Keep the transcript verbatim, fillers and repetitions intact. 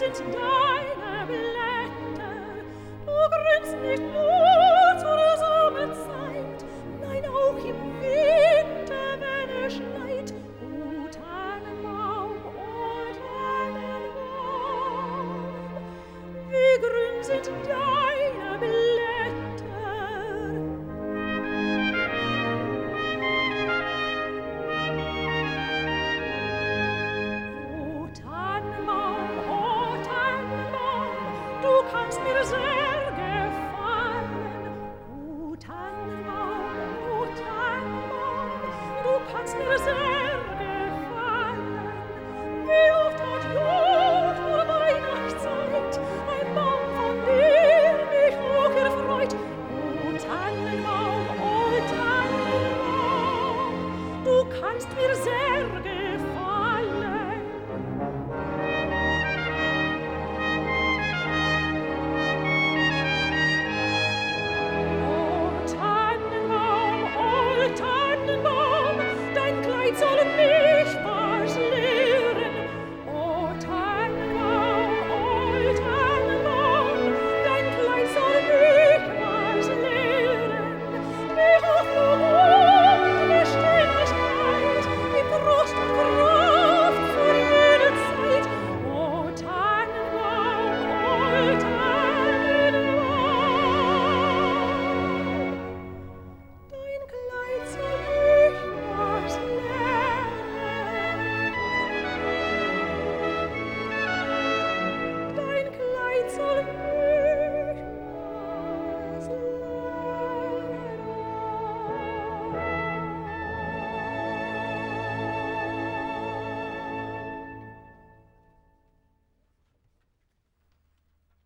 sind deine Blätter. Du grünst nicht nur zur Sommerzeit, nein, auch im Winter, wenn es schneit. O Tannenbaum, o Tannenbaum, wie grün sind deine Blätter. O Tannenbaum, o Tannenbaum, du kannst mir sehr gefallen. O Tannenbaum, o Tannenbaum, du kannst mir sehr gefallen. Wie oft hat Jod vor Weihnachtszeit ein Baum von dir mich hoch erfreut. O Tannenbaum, o Tannenbaum, du kannst mir sehr gefallen. O Tannenbaum, o Tannenbaum, dein Kleid soll mich was lehren. O Tannenbaum, o Tannenbaum, dein Kleid soll mich was lehren. Wie hoch du und Beständigkeit, wie Trost und Kraft für jede Zeit. O Tannenbaum, o Tannenbaum, dein Kleid soll mich was lehren. Dein Kleid soll